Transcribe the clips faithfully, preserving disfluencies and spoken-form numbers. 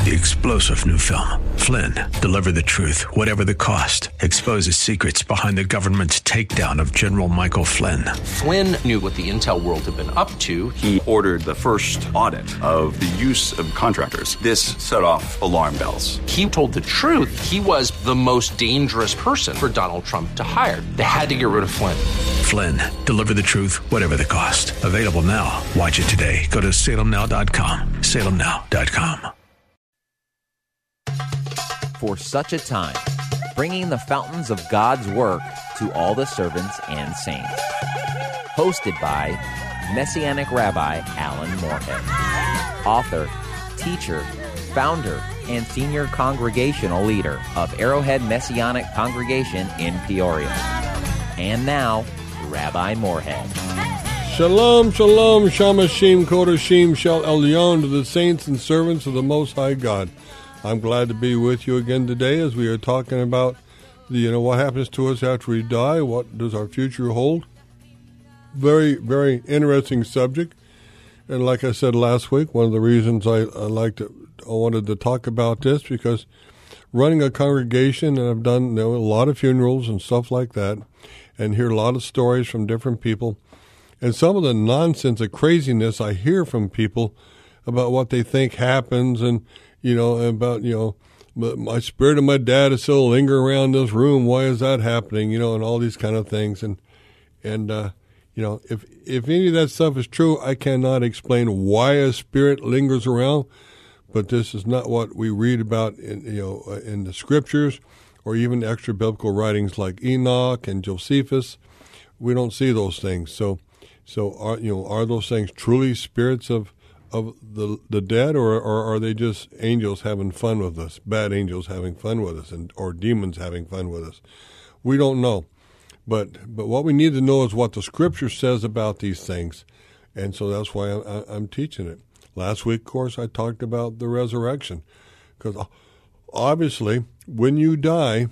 The explosive new film, Flynn, deliver the truth, whatever the cost, exposes secrets behind the government's takedown of General Michael Flynn. Flynn knew what the intel world had been up to. He ordered the first audit of the use of contractors. This set off alarm bells. He told the truth. He was the most dangerous person for Donald Trump to hire. They had to get rid of Flynn. Flynn, deliver the truth, whatever the cost. Available now. Watch it today. Go to salem now dot com. salem now dot com. For such a time, bringing the fountains of God's work to all the servants and saints. Hosted by Messianic Rabbi Alan Moorhead, author, teacher, founder, and senior congregational leader of Arrowhead Messianic Congregation in Peoria. And now, Rabbi Moorhead. Shalom, shalom, shamashim, kodashim, shel elyon, to the saints and servants of the Most High God. I'm glad to be with you again today as we are talking about, the, you know, what happens to us after we die. What does our future hold? Very, very interesting subject. And like I said last week, one of the reasons I, I like to, I wanted to talk about this, because running a congregation, and I've done, you know, a lot of funerals and stuff like that, and hear a lot of stories from different people, and some of the nonsense, the craziness I hear from people about what they think happens, and you know, about, you know, my spirit of my dad is still lingering around this room. Why is that happening? You know, and all these kind of things. And, and, uh, you know, if, if any of that stuff is true, I cannot explain why a spirit lingers around, but this is not what we read about in, you know, in the scriptures or even extra biblical writings like Enoch and Josephus. We don't see those things. So, so are, you know, are those things truly spirits of, of the the dead, or, or are they just angels having fun with us, bad angels having fun with us, and or demons having fun with us? We don't know. But but what we need to know is what the Scripture says about these things, and so that's why I'm, I'm teaching it. Last week, of course, I talked about the resurrection, because obviously when you die,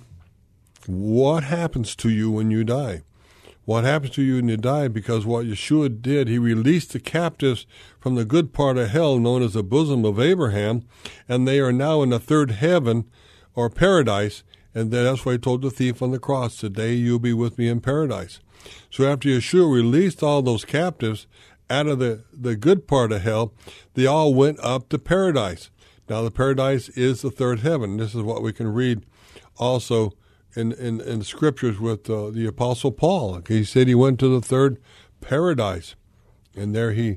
what happens to you when you die? What happens to you when you die? Because what Yeshua did, he released the captives from the good part of hell, known as the bosom of Abraham, and they are now in the third heaven, or paradise, and that's why he told the thief on the cross, today you'll be with me in paradise. So after Yeshua released all those captives out of the, the good part of hell, they all went up to paradise. Now the paradise is the third heaven. This is what we can read also in, in, in the scriptures with uh, the Apostle Paul. He said he went to the third paradise, and there he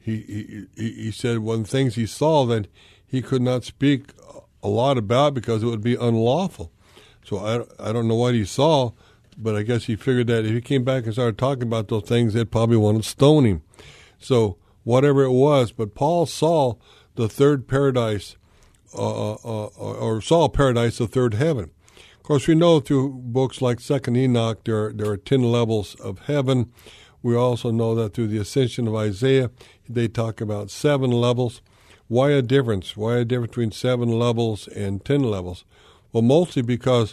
he, he he said one things he saw that he could not speak a lot about because it would be unlawful. So I, I don't know what he saw, but I guess he figured that if he came back and started talking about those things, they'd probably want to stone him. So whatever it was, but Paul saw the third paradise, uh, uh, or saw paradise, the third heaven. Of course, we know through books like Second Enoch, there, there are ten levels of heaven. We also know that through the Ascension of Isaiah, they talk about seven levels. Why a difference? Why a difference between seven levels and ten levels? Well, mostly because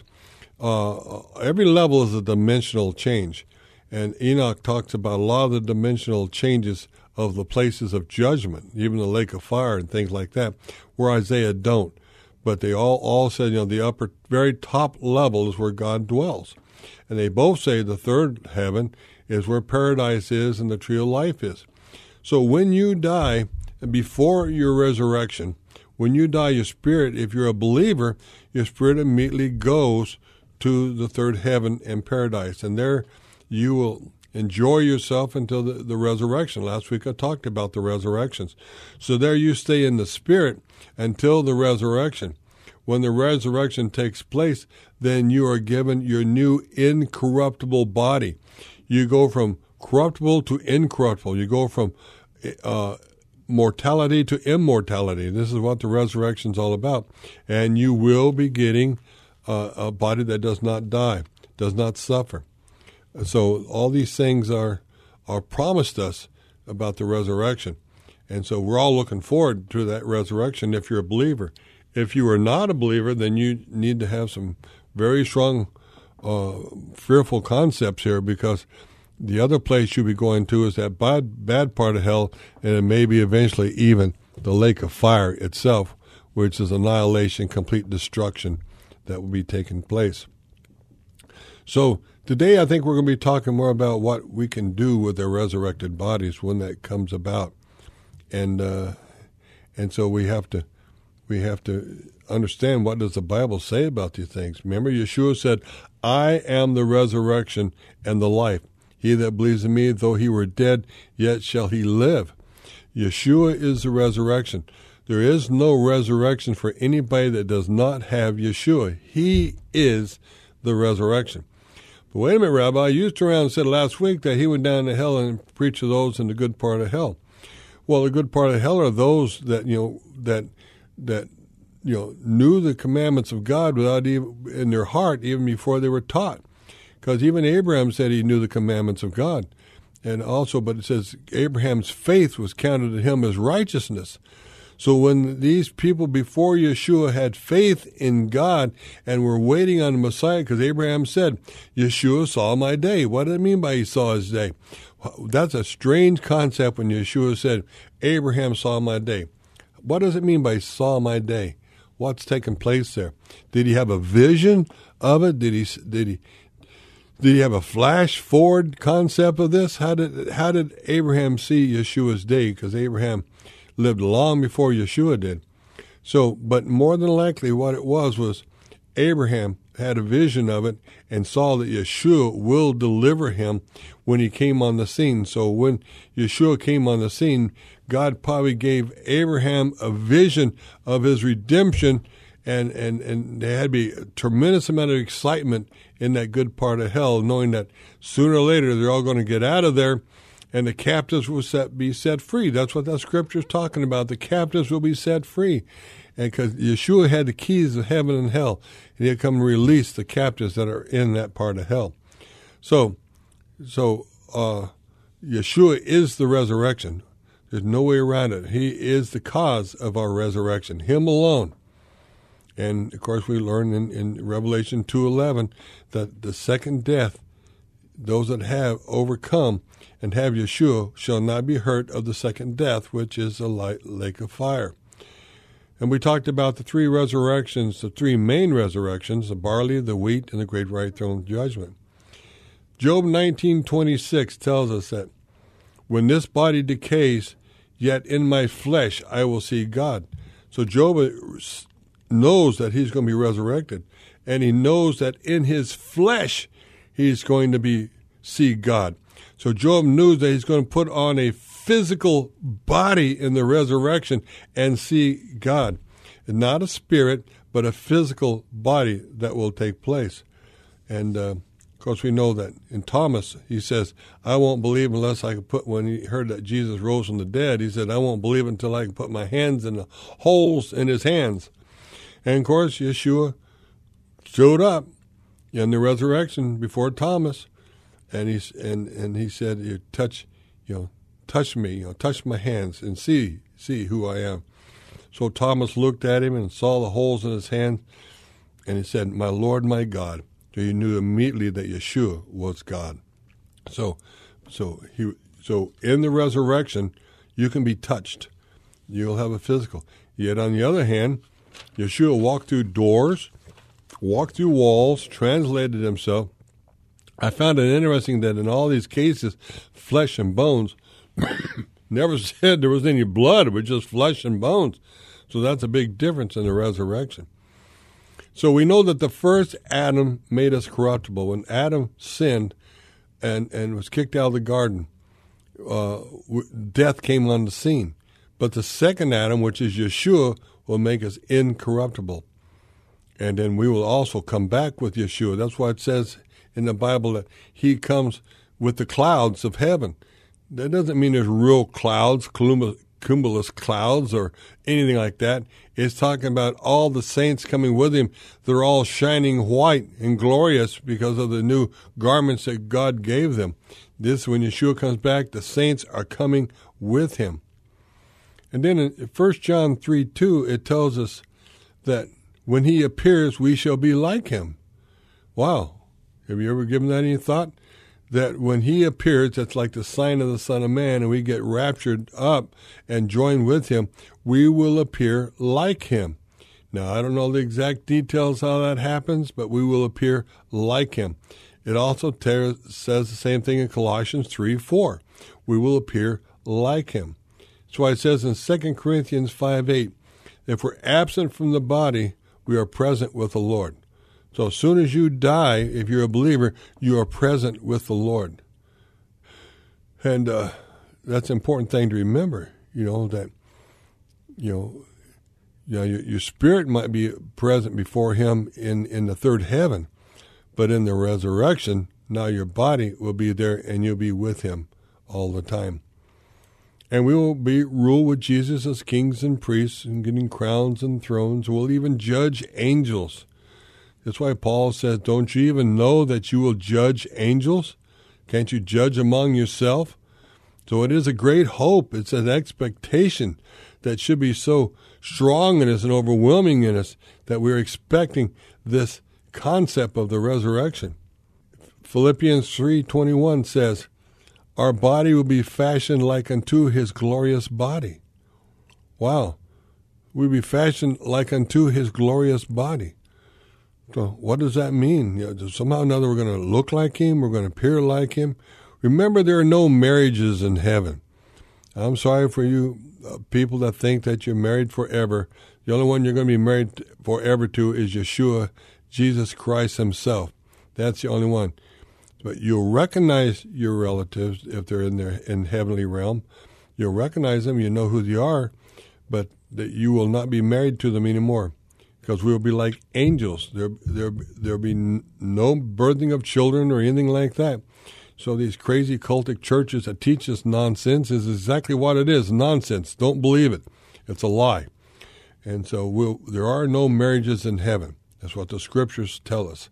uh, every level is a dimensional change. And Enoch talks about a lot of the dimensional changes of the places of judgment, even the lake of fire and things like that, where Isaiah don't. But they all, all said, you know, the upper, very top level is where God dwells. And they both say the third heaven is where paradise is and the tree of life is. So when you die, before your resurrection, when you die, your spirit, if you're a believer, your spirit immediately goes to the third heaven and paradise. And there you will enjoy yourself until the, the resurrection. Last week I talked about the resurrections. So there you stay in the spirit until the resurrection. When the resurrection takes place, then you are given your new incorruptible body. You go from corruptible to incorruptible. You go from uh, mortality to immortality. This is what the resurrection is all about. And you will be getting uh, a body that does not die, does not suffer. So all these things are are promised us about the resurrection. And so we're all looking forward to that resurrection if you're a believer. If you are not a believer, then you need to have some very strong, uh, fearful concepts here, because the other place you'll be going to is that bad, bad part of hell, and it may be eventually even the lake of fire itself, which is annihilation, complete destruction that will be taking place. So today I think we're going to be talking more about what we can do with our resurrected bodies when that comes about. And uh, and so we have to we have to understand, what does the Bible say about these things. Remember, Yeshua said, I am the resurrection and the life. He that believes in me, though he were dead, yet shall he live. Yeshua is the resurrection. There is no resurrection for anybody that does not have Yeshua. He is the resurrection. But wait a minute, Rabbi, you used around and said last week that he went down to hell and preached to those in the good part of hell. Well, the good part of hell are those that, you know, that, that, you know, knew the commandments of God without even in their heart, even before they were taught. Because even Abraham said he knew the commandments of God. And also, but it says Abraham's faith was counted to him as righteousness. So when these people before Yeshua had faith in God and were waiting on the Messiah, because Abraham said, Yeshua saw my day. What did it mean by he saw his day? That's a strange concept when Yeshua said, Abraham saw my day. What does it mean by saw my day? What's taking place there? Did he have a vision of it? Did he did he did he have a flash forward concept of this? How did how did Abraham see Yeshua's day? Because Abraham lived long before Yeshua did. So, but more than likely what it was was Abraham had a vision of it and saw that Yeshua will deliver him when he came on the scene. So when Yeshua came on the scene, God probably gave Abraham a vision of his redemption, and, and, and there had to be a tremendous amount of excitement in that good part of hell, knowing that sooner or later they're all going to get out of there and the captives will set, be set free. That's what that scripture is talking about. The captives will be set free. And because Yeshua had the keys of heaven and hell, and he'd come and release the captives that are in that part of hell. So, so uh, Yeshua is the resurrection. There's no way around it. He is the cause of our resurrection, him alone. And, of course, we learn in, in Revelation two eleven that the second death, those that have overcome and have Yeshua shall not be hurt of the second death, which is a light lake of fire. And we talked about the three resurrections, the three main resurrections, the barley, the wheat, and the great white throne judgment. Job nineteen twenty-six tells us that when this body decays, yet in my flesh I will see God. So Job knows that he's going to be resurrected, and he knows that in his flesh he's going to be see God. So Job knew that he's going to put on a physical body in the resurrection and see God. Not a spirit, but a physical body that will take place. And, uh, of course, we know that in Thomas, he says, I won't believe unless I can put, when he heard that Jesus rose from the dead, he said, I won't believe until I can put my hands in the holes in his hands. And, of course, Yeshua showed up in the resurrection before Thomas, and he, and, and he said, you touch, you know, touch me, you know, touch my hands and see, see who I am. So Thomas looked at him and saw the holes in his hand, and he said, my Lord, my God. So he knew immediately that Yeshua was God. So, so he, so in the resurrection, you can be touched. You'll have a physical. Yet on the other hand, Yeshua walked through doors, walked through walls, translated himself. I found it interesting that in all these cases, flesh and bones, never said there was any blood. It was just flesh and bones. So that's a big difference in the resurrection. So we know that the first Adam made us corruptible. When Adam sinned and, and was kicked out of the garden, uh, death came on the scene. But the second Adam, which is Yeshua, will make us incorruptible. And then we will also come back with Yeshua. That's why it says in the Bible that he comes with the clouds of heaven. That doesn't mean there's real clouds, cumulus clouds or anything like that. It's talking about all the saints coming with him. They're all shining white and glorious because of the new garments that God gave them. This, when Yeshua comes back, the saints are coming with him. And then in First John three two, it tells us that when he appears, we shall be like him. Wow. Have you ever given that any thought? That when he appears, that's like the sign of the Son of Man, and we get raptured up and join with him, we will appear like him. Now, I don't know the exact details how that happens, but we will appear like him. It also ter- says the same thing in Colossians three four. We will appear like him. That's why it says in Second Corinthians five eight, if we're absent from the body, we are present with the Lord. So as soon as you die, if you're a believer, you are present with the Lord. And uh, that's an important thing to remember, you know, that, you know, you know your, your spirit might be present before him in, in the third heaven, but in the resurrection, now your body will be there and you'll be with him all the time. And we will be rule with Jesus as kings and priests and getting crowns and thrones. We'll even judge angels. That's why Paul says, don't you even know that you will judge angels? Can't you judge among yourself? So it is a great hope. It's an expectation that should be so strong in us and overwhelming in us that we're expecting this concept of the resurrection. Philippians three twenty-one says, our body will be fashioned like unto his glorious body. Wow. We'll be fashioned like unto his glorious body. So what does that mean? You know, somehow or another we're going to look like him, we're going to appear like him. Remember, there are no marriages in heaven. I'm sorry for you uh, people that think that you're married forever. The only one you're going to be married forever to is Yeshua, Jesus Christ himself. That's the only one. But you'll recognize your relatives if they're in their in heavenly realm. You'll recognize them. You know who they are, but that you will not be married to them anymore, because we will be like angels. There, there, there'll be no birthing of children or anything like that. So these crazy cultic churches that teach us nonsense is exactly what it is, nonsense. Don't believe it. It's a lie. And so we'll, there are no marriages in heaven. That's what the scriptures tell us.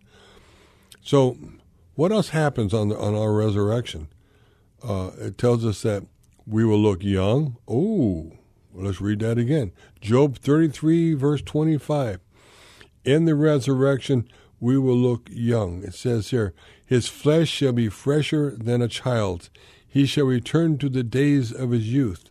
So what else happens on the, on our resurrection? Uh, it tells us that we will look young. Oh, well, let's read that again. Job thirty-three, verse twenty-five. In the resurrection, we will look young. It says here, his flesh shall be fresher than a child's. He shall return to the days of his youth.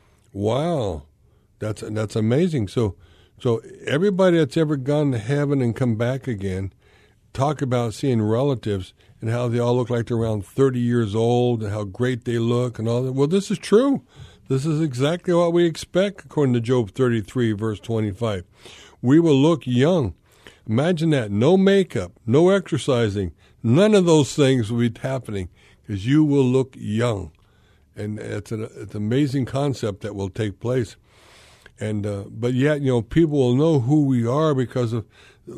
Wow, that's that's amazing. So, so everybody that's ever gone to heaven and come back again, talk about seeing relatives and how they all look like they're around thirty years old and how great they look and all that. Well, this is true. This is exactly what we expect, according to Job thirty-three, verse twenty-five. We will look young. Imagine that. No makeup, no exercising. None of those things will be happening, because you will look young. And it's an, it's an amazing concept that will take place. And uh, but yet, you know, people will know who we are because of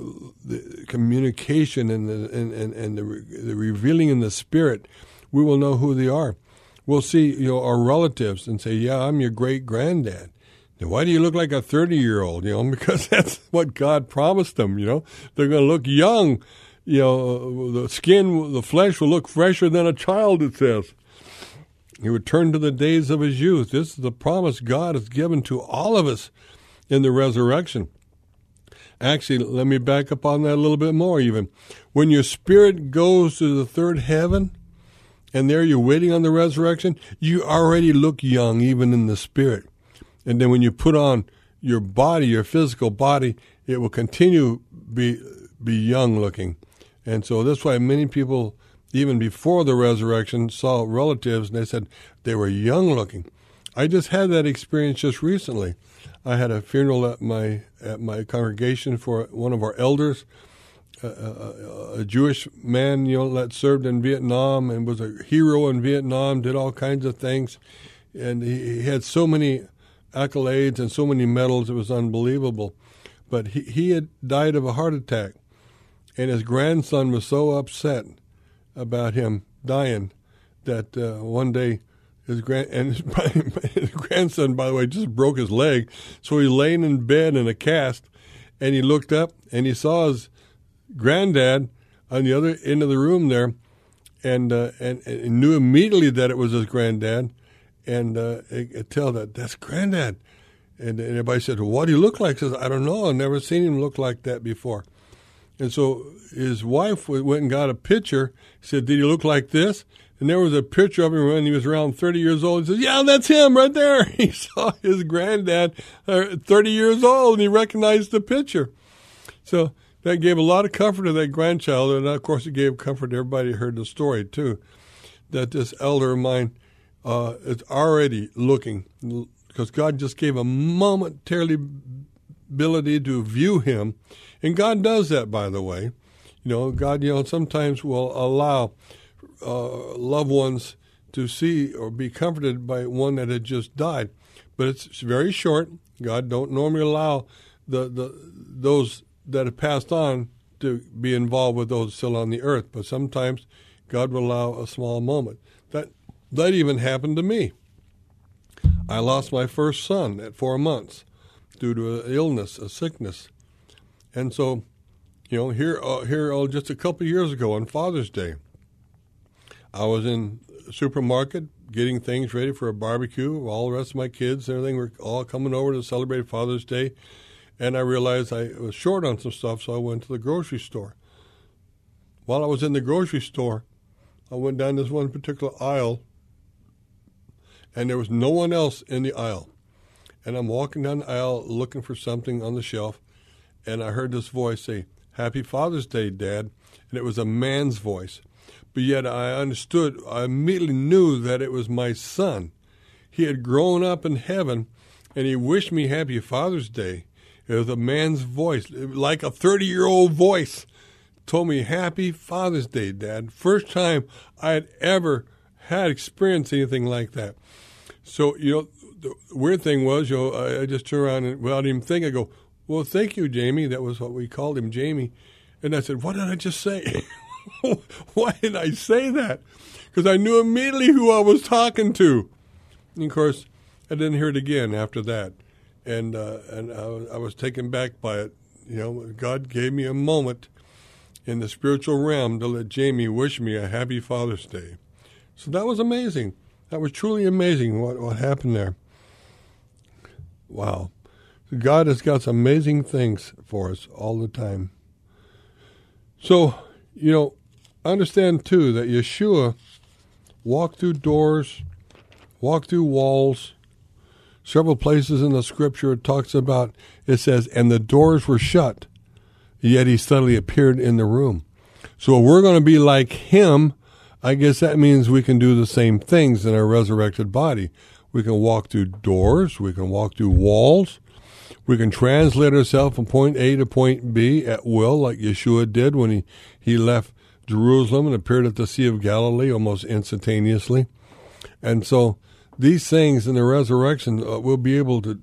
the communication and the and, and, and the, the revealing in the spirit. We will know who they are. We'll see, you know, our relatives and say, yeah, I'm your great-granddad. Now, why do you look like a thirty-year-old? You know, because that's what God promised them, you know. They're going to look young. You know, the skin, the flesh will look fresher than a child, it says. He returned to the days of his youth. This is the promise God has given to all of us in the resurrection. Actually, let me back up on that a little bit more even. When your spirit goes to the third heaven, and there you're waiting on the resurrection, you already look young even in the spirit. And then when you put on your body, your physical body, it will continue be be young looking. And so that's why many people, even before the resurrection, saw relatives and they said they were young looking. I just had that experience just recently. I had a funeral at my at my congregation for one of our elders, a, a, a Jewish man, you know, that served in Vietnam and was a hero in Vietnam, did all kinds of things, and he, he had so many accolades and so many medals, it was unbelievable. But he, he had died of a heart attack, and his grandson was so upset about him dying that uh, one day his grand and his, his grandson, by the way, just broke his leg, so he laying in bed in a cast, and he looked up and he saw his granddad on the other end of the room there, and uh, and, and knew immediately that it was his granddad. And uh, it, it tell that that's granddad. And, and everybody said, well, what do you look like? He says, I don't know. I've never seen him look like that before. And so his wife went and got a picture. He said, did he look like this? And there was a picture of him when he was around thirty years old. He says, yeah, that's him right there. He saw his granddad uh, thirty years old, and he recognized the picture. So that gave a lot of comfort to that grandchild, and of course it gave comfort to everybody who heard the story too, that this elder of mine uh, is already looking, because God just gave a momentarily ability to view him. And God does that, by the way. You know, God, you know, sometimes will allow uh, loved ones to see or be comforted by one that had just died. But it's very short. God don't normally allow the, the those that have passed on to be involved with those still on the earth. But sometimes God will allow a small moment. That that even happened to me. I lost my first son at four months due to an illness, a sickness. And so, you know, here, uh, here, uh, just a couple of years ago on Father's Day, I was in the supermarket getting things ready for a barbecue. All the rest of my kids and everything were all coming over to celebrate Father's Day. And I realized I was short on some stuff, so I went to the grocery store. While I was in the grocery store, I went down this one particular aisle, and there was no one else in the aisle. And I'm walking down the aisle looking for something on the shelf, and I heard this voice say, "Happy Father's Day, Dad." And it was a man's voice. But yet I understood, I immediately knew that it was my son. He had grown up in heaven, and he wished me Happy Father's Day. It was a man's voice, like a thirty-year-old voice, told me, "Happy Father's Day, Dad." First time I had ever had experienced anything like that. So, you know, the weird thing was, you know, I just turned around and without even thinking, I go, "Well, thank you, Jamie." That was what we called him, Jamie. And I said, "What did I just say?" Why did I say that? Because I knew immediately who I was talking to. And of course, I didn't hear it again after that. And uh, and I, I was taken back by it. You know, God gave me a moment in the spiritual realm to let Jamie wish me a Happy Father's Day. So that was amazing. That was truly amazing what, what happened there. Wow. God has got some amazing things for us all the time. So, you know, understand, too, that Yeshua walked through doors, walked through walls. Several places in the Scripture it talks about, it says, and the doors were shut, yet he suddenly appeared in the room. So if we're going to be like him, I guess that means we can do the same things in our resurrected body. We can walk through doors. We can walk through walls. We can translate ourselves from point A to point B at will, like Yeshua did when he, he left Jerusalem and appeared at the Sea of Galilee almost instantaneously. And so these things in the resurrection uh, we'll be able to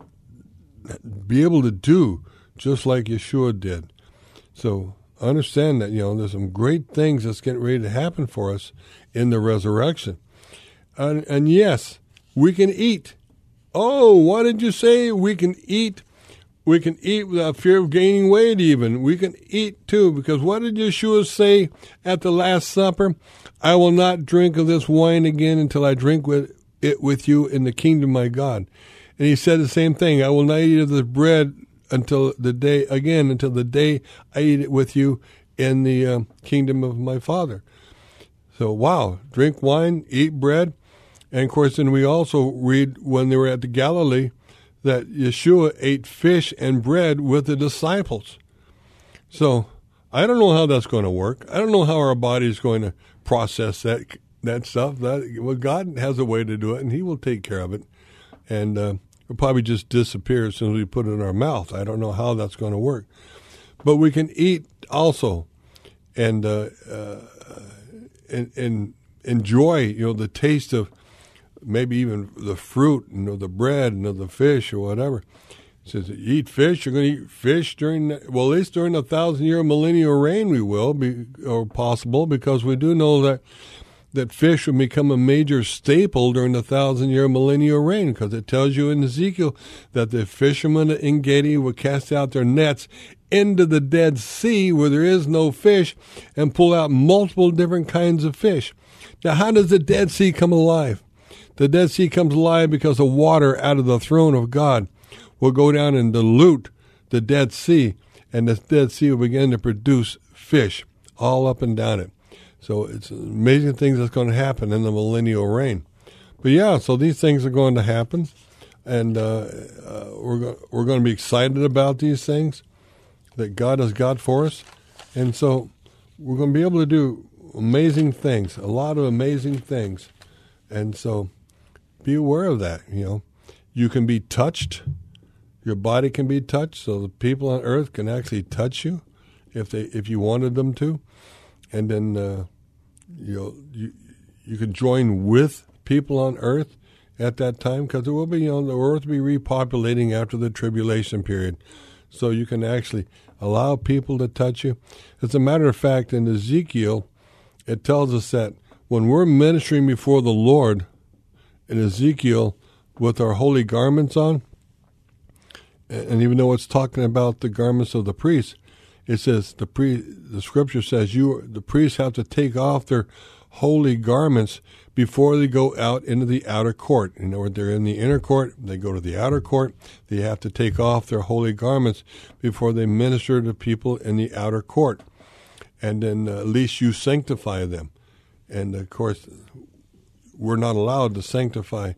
be able to do just like Yeshua did. So understand that, you know, there's some great things that's getting ready to happen for us in the resurrection. And, and yes, we can eat. Oh, what did you say? We can eat. We can eat without fear of gaining weight even. We can eat too, because what did Yeshua say at the Last Supper? "I will not drink of this wine again until I drink with it with you in the kingdom of my God." And he said the same thing. "I will not eat of this bread until the day, again, until the day I eat it with you in the uh, kingdom of my Father." So, wow, drink wine, eat bread. And, of course, then we also read when they were at the Galilee that Yeshua ate fish and bread with the disciples. So I don't know how that's going to work. I don't know how our body is going to process that that stuff. That well, God has a way to do it, and he will take care of it. And uh, it'll probably just disappear as soon as we put it in our mouth. I don't know how that's going to work. But we can eat also and, uh, uh, and, and enjoy, you know, the taste of maybe even the fruit, you know, the bread, and you know, the fish or whatever. It says, eat fish, you're going to eat fish during, the, well, at least during the thousand-year millennial reign we will, be or possible, because we do know that that fish will become a major staple during the thousand-year millennial reign, because it tells you in Ezekiel that the fishermen at En-Gedi will cast out their nets into the Dead Sea where there is no fish and pull out multiple different kinds of fish. Now, how does the Dead Sea come alive? The Dead Sea comes alive because the water out of the throne of God will go down and dilute the Dead Sea, and the Dead Sea will begin to produce fish all up and down it. So it's amazing things that's going to happen in the millennial reign. But yeah, so these things are going to happen, and uh, uh, we're go- we're going to be excited about these things that God has got for us, and so we're going to be able to do amazing things, a lot of amazing things, and so be aware of that. You know, you can be touched, your body can be touched, so the people on earth can actually touch you if they if you wanted them to, and then uh, you know you you can join with people on earth at that time, because it will be, you know, the earth will be repopulating after the tribulation period. So you can actually allow people to touch you. As a matter of fact, in Ezekiel, it tells us that when we're ministering before the Lord in Ezekiel with our holy garments on, and even though it's talking about the garments of the priests, it says the pre the scripture says you the priests have to take off their holy garments before they go out into the outer court. You know, they're in the inner court, they go to the outer court, they have to take off their holy garments before they minister to people in the outer court. And then uh, at least you sanctify them. And of course, we're not allowed to sanctify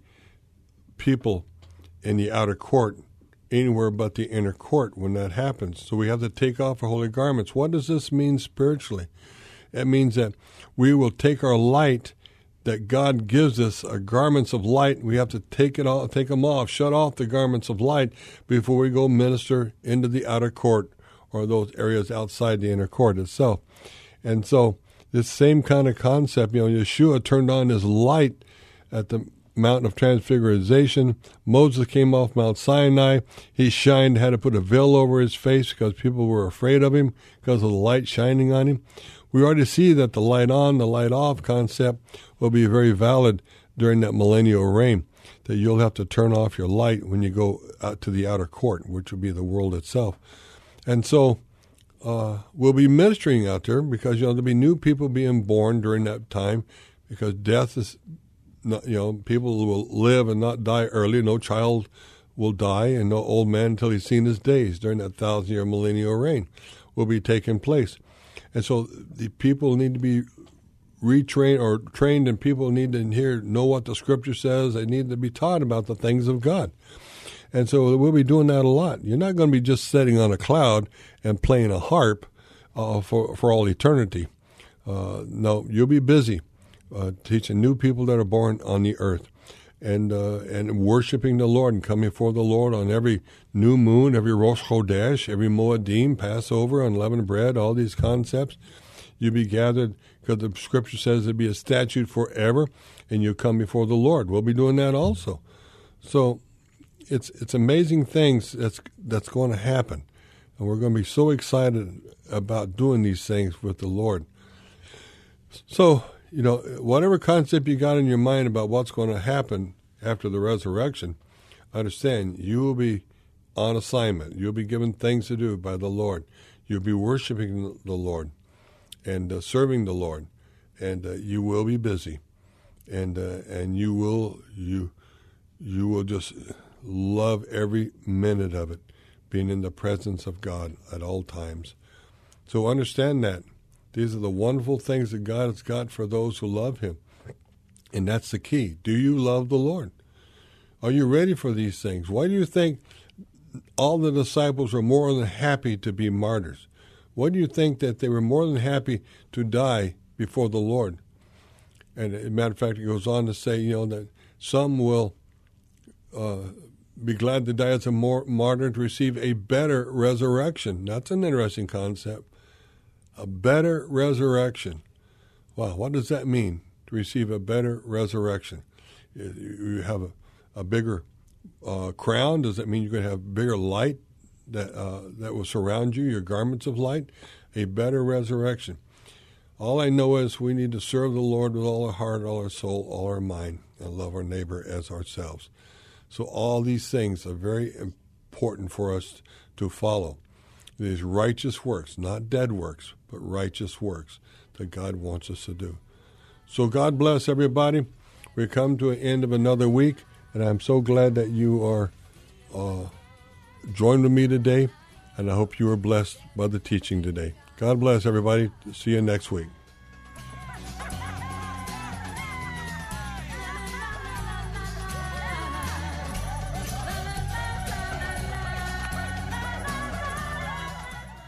people in the outer court anywhere but the inner court when that happens. So we have to take off our holy garments. What does this mean spiritually? It means that we will take our light that God gives us, our garments of light. We have to take it off, take them off, shut off the garments of light before we go minister into the outer court or those areas outside the inner court itself. And so this same kind of concept, you know, Yeshua turned on his light at the Mountain of Transfiguration. Moses came off Mount Sinai. He shined, had to put a veil over his face because people were afraid of him because of the light shining on him. We already see that the light on, the light off concept will be very valid during that millennial reign, that you'll have to turn off your light when you go out to the outer court, which will be the world itself. And so uh, we'll be ministering out there because, you know, there'll be new people being born during that time because death is, not, you know, people will live and not die early. No child will die and no old man until he's seen his days during that thousand-year millennial reign will be taking place. And so the people need to be retrained or trained, and people need to hear, know what the Scripture says. They need to be taught about the things of God. And so we'll be doing that a lot. You're not going to be just sitting on a cloud and playing a harp uh, for, for all eternity. Uh, no, you'll be busy uh, teaching new people that are born on the earth and uh, and worshiping the Lord and coming before the Lord on every new moon, every Rosh Chodesh, every Moedim, Passover, unleavened bread, all these concepts. You'll be gathered because the Scripture says it'll be a statute forever, and you'll come before the Lord. We'll be doing that also. So it's it's amazing things that's that's going to happen, and we're going to be so excited about doing these things with the Lord. So, you know, whatever concept you got in your mind about what's going to happen after the resurrection, understand you will be on assignment. You'll be given things to do by the Lord. You'll be worshiping the Lord and uh, serving the Lord, and uh, you will be busy, and uh, and you will you you will just love every minute of it, being in the presence of God at all times. So understand that. These are the wonderful things that God has got for those who love Him. And that's the key. Do you love the Lord? Are you ready for these things? Why do you think all the disciples were more than happy to be martyrs? Why do you think that they were more than happy to die before the Lord? And as a matter of fact, it goes on to say, you know, that some will uh, be glad to die as a martyr to receive a better resurrection. That's an interesting concept. A better resurrection. Wow, what does that mean, to receive a better resurrection? You have a, a bigger uh, crown? Does that mean you're going to have bigger light that uh, that will surround you, your garments of light? A better resurrection. All I know is we need to serve the Lord with all our heart, all our soul, all our mind, and love our neighbor as ourselves. So all these things are very important for us to follow. These righteous works, not dead works, but righteous works that God wants us to do. So God bless everybody. We come to an end of another week, and I'm so glad that you are uh, joined with me today, and I hope you are blessed by the teaching today. God bless everybody. See you next week.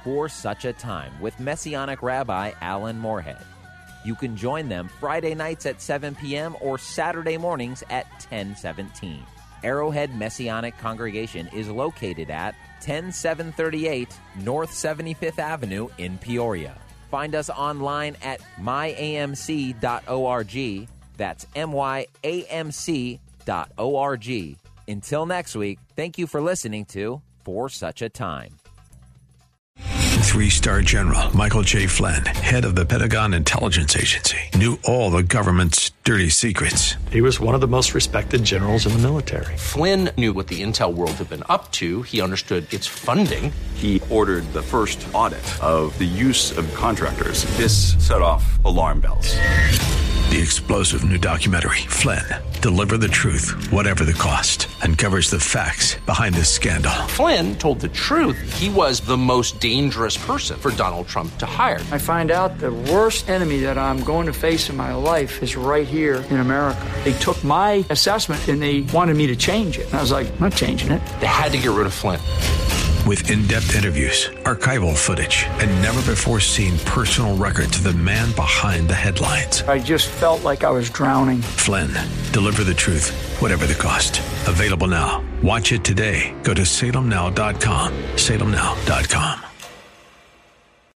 For Such a Time with Messianic Rabbi Alan Moorhead. You can join them Friday nights at seven p.m. or Saturday mornings at ten seventeen. Arrowhead Messianic Congregation is located at ten seven thirty-eight North seventy-fifth Avenue in Peoria. Find us online at my a m c dot org. That's M Y A M C dot org. Until next week, thank you for listening to For Such a Time. Three-star General Michael J. Flynn, head of the Pentagon Intelligence Agency, knew all the government's dirty secrets. He was one of the most respected generals in the military. Flynn knew what the intel world had been up to. He understood its funding. He ordered the first audit of the use of contractors. This set off alarm bells. The explosive new documentary, Flynn, Deliver the Truth, Whatever the Cost, uncovers the facts behind this scandal. Flynn told the truth. He was the most dangerous person for Donald Trump to hire. I find out the worst enemy that I'm going to face in my life is right here in America. They took my assessment and they wanted me to change it. And I was like, I'm not changing it. They had to get rid of Flynn. With in-depth interviews, archival footage, and never-before-seen personal records of the man behind the headlines. I just felt like I was drowning. Flynn, Deliver the Truth, Whatever the Cost. Available now. Watch it today. Go to salem now dot com. salem now dot com.